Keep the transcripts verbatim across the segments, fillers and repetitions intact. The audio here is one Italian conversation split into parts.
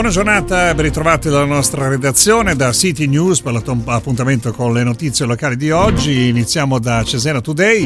Buona giornata, ben ritrovati dalla nostra redazione, da City News per l'appuntamento con le notizie locali di oggi. Iniziamo da Cesena Today.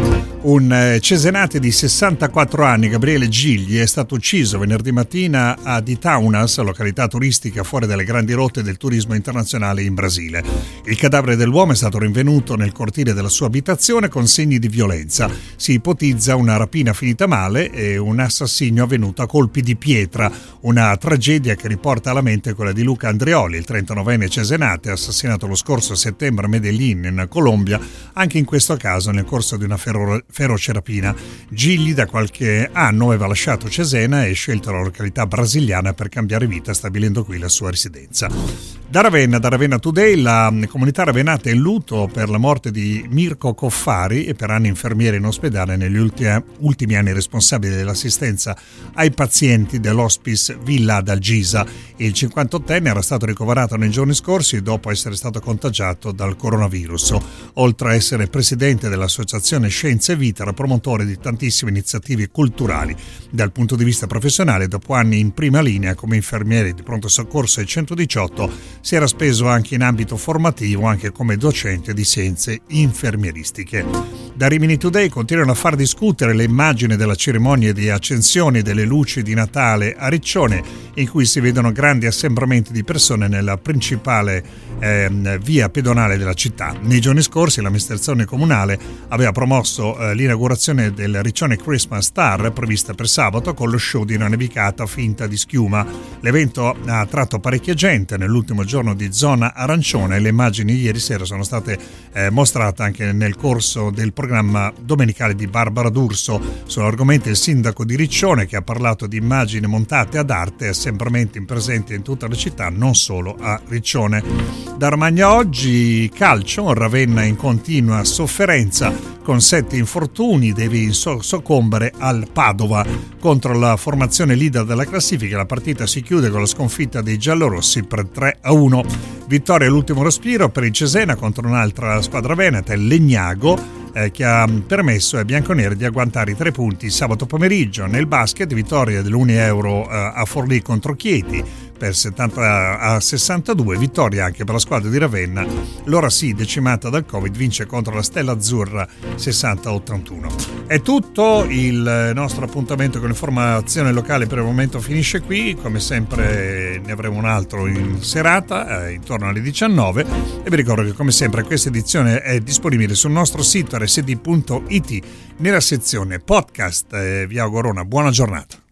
Un cesenate di sessantaquattro anni, Gabriele Gigli, è stato ucciso venerdì mattina a Ditaunas, località turistica fuori dalle grandi rotte del turismo internazionale in Brasile. Il cadavere dell'uomo è stato rinvenuto nel cortile della sua abitazione con segni di violenza. Si ipotizza una rapina finita male e un assassinio avvenuto a colpi di pietra, una tragedia che riporta alla mente quella di Luca Andreoli, il trentanovenne cesenate assassinato lo scorso settembre a Medellin in Colombia, anche in questo caso nel corso di una fero- feroce rapina. Gigli da qualche anno aveva lasciato Cesena e scelto la località brasiliana per cambiare vita, stabilendo qui la sua residenza. Da Ravenna, da Ravenna Today, la comunità ravenata è in lutto per la morte di Mirko Coffari, e per anni infermiere in ospedale, negli ultimi, ultimi anni responsabile dell'assistenza ai pazienti dell'hospice Villa d'Algisa. Il cinquantottenne era stato ricoverato nei giorni scorsi dopo essere stato contagiato dal coronavirus. Oltre a essere presidente dell'associazione Scienze e Vita, era promotore di tantissime iniziative culturali. Dal punto di vista professionale, dopo anni in prima linea come infermiere di pronto soccorso ai centodiciotto, si era speso anche in ambito formativo, anche come docente di scienze infermieristiche. Da Rimini Today continuano a far discutere le immagini della cerimonia di accensione delle luci di Natale a Riccione, in cui si vedono grandi assembramenti di persone nella principale eh, via pedonale della città. Nei giorni scorsi l'amministrazione comunale aveva promosso eh, l'inaugurazione del Riccione Christmas Star, prevista per sabato, con lo show di una nevicata finta di schiuma. L'evento ha attratto parecchia gente nell'ultimo giorno di zona arancione, e le immagini ieri sera sono state eh, mostrate anche nel corso del programma domenicale di Barbara D'Urso. Sull'argomento il sindaco di Riccione, che ha parlato di immagini montate ad arte e assembramenti presenti in tutta la città, non solo a Riccione. Da Romagna oggi calcio, Ravenna in continua sofferenza con sette infortuni, deve so- soccombere al Padova contro la formazione leader della classifica. La partita si chiude con la sconfitta dei giallorossi per tre a uno. Vittoria all'ultimo respiro per il Cesena contro un'altra squadra veneta, il Legnago, eh, che ha permesso ai bianconeri di agguantare i tre punti sabato pomeriggio. Nel basket, vittoria dell'Uni Euro eh, a Forlì contro Chieti per settanta a sessantadue, vittoria anche per la squadra di Ravenna, l'ora sì decimata dal Covid, vince contro la Stella Azzurra sessanta a ottantuno. È tutto, il nostro appuntamento con l'informazione locale per il momento finisce qui. Come sempre ne avremo un altro in serata eh, intorno alle diciannove, e vi ricordo che come sempre questa edizione è disponibile sul nostro sito erre esse di punto it nella sezione podcast. Eh, vi auguro una buona giornata.